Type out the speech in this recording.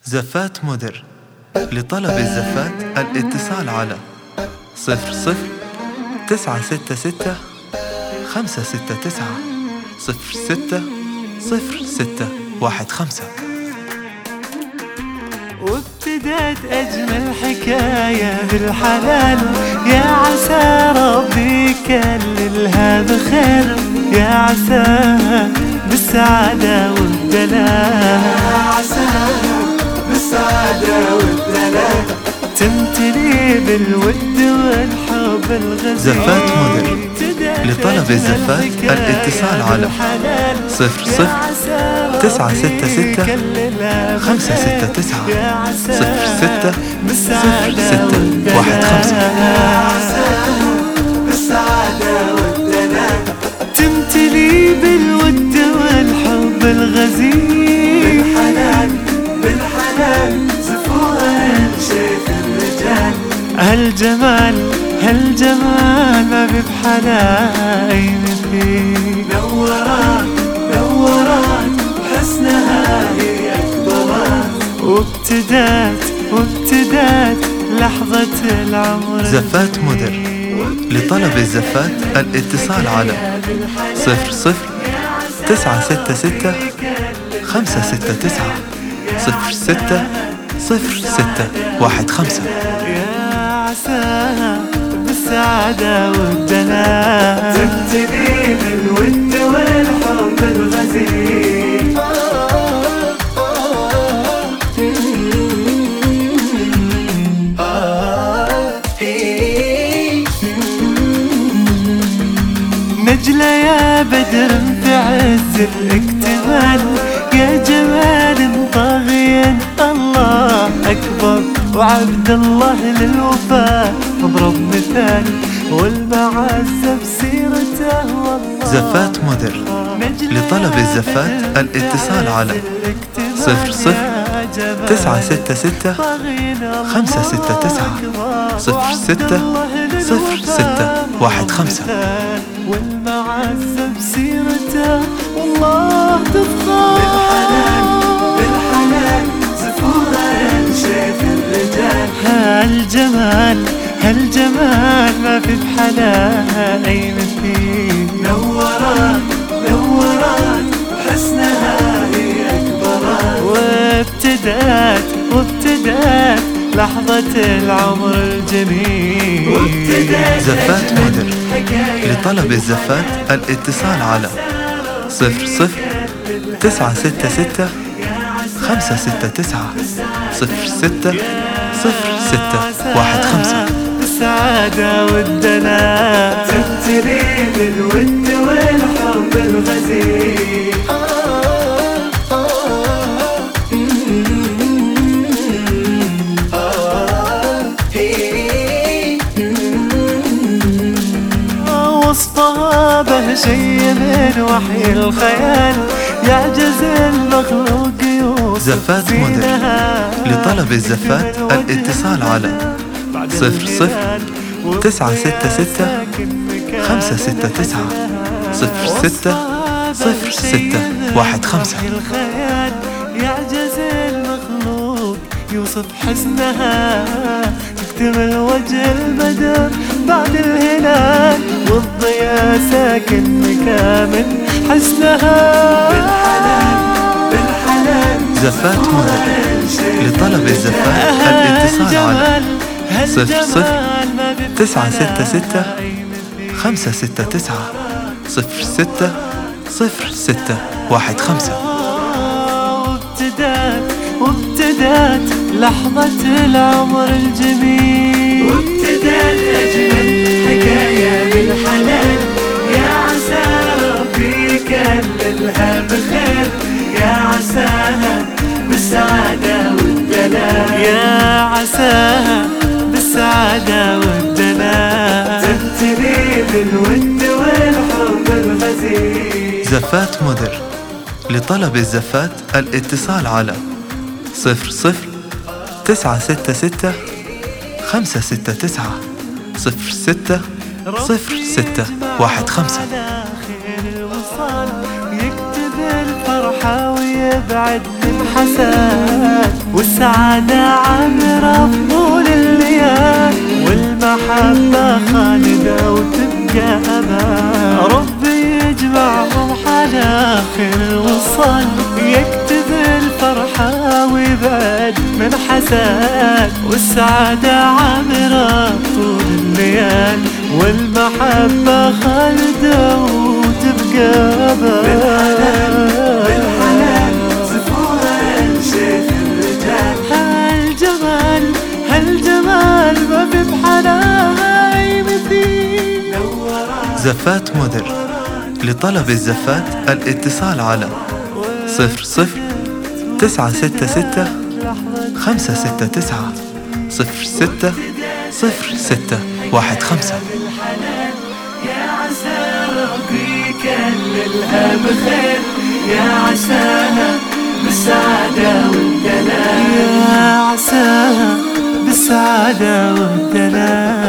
زفات مدر. لطلب الزفات الاتصال على 00 966 569 06 وابتدت أجمل حكاية بالحلال، يا عسى ربي يكللها بخير، يا عساها بالسعادة والدلال، يا عساها بالسعادة والدلال، تمتلي بالود والحب الغزير. زفات مدر. لطلب الزفات الاتصال على 00 966 569 06 بالسعادة والدلال، تمتلي بالود والحب الغزير، بالحنان زفوها شيخ الرجال، هالجمال ما في بحلاي مثلي، نورات حسنها هي أكبرات، وابتدات لحظة العمر. زفات مدر. لطلب الزفات الاتصال على 00 966 569 06 يا عساها بالسعادة والدلال، تمتلي بالود والحب الغزير. نجلة يا بدر في عز الاكتمال، يا جمال طاغيا الله أكبر، وعبد الله للوفاء اضرب مثال، والمعزة بسيرته والله. زفات مدر. لطلب الزفات الاتصال على 00 966 569 06 والمعزة بسيرته والله تفخر، بالحنان زفوها شيخ الرجال، هالجمال ما في بحلاه أي مثيل، نورات حسنها هي أكبرات، وابتدات لحظة العمر الجميل. زفات مدر. لطلب الزفات الاتصال على 00 966 569 06 بالسعادة والدلال، تمتلي بالود والحب الغزير. وصفها به شي من وحي الخيال، يعجز المخلوق يوصف. زفات مدر. لطلب الزفات الاتصال على 00 966 569 06 يعجز المخلوق يوصف حسنها، تكتمل وجه البدر بعد الهلال، والضياء ساكن مكامل حسنها، بالحنان زفات مدر. لطلب الزفات الاتصال على 00 966 569 06 وابتدات لحظة العمر الجميل، وابتدات أجمل حكاية بالحلال، يا عسى ربي يكللها بخير، يا عساها بالسعادة والدلال، يا عساها بالسعادة والدلال، تمتلي بالود والحب الغزير. زفات مدر. لطلب الزفات الاتصال على 00 966 569 06 يكتب الفرحة ويبعد الحساد. والسعادة عامرة بطول الليال، والمحبة خالدة وتبقى أمان. ربي يجمعهم على خير وصل، يكتب الفرحة ويبعد من حسد، والسعادة عامرة طول الليال، والمحبة خالدة وتبقى أمان. بالحنان زفورة شيخ الرجال، هالجمال ما في بحناي مثيل. زفات مدر. لطلب الزفات الاتصال على 00-966 569 060615. يا عسى ربي يكللها بخير، يا عساها بالسعادة والدلال، يا عساها بالسعادة والدلال.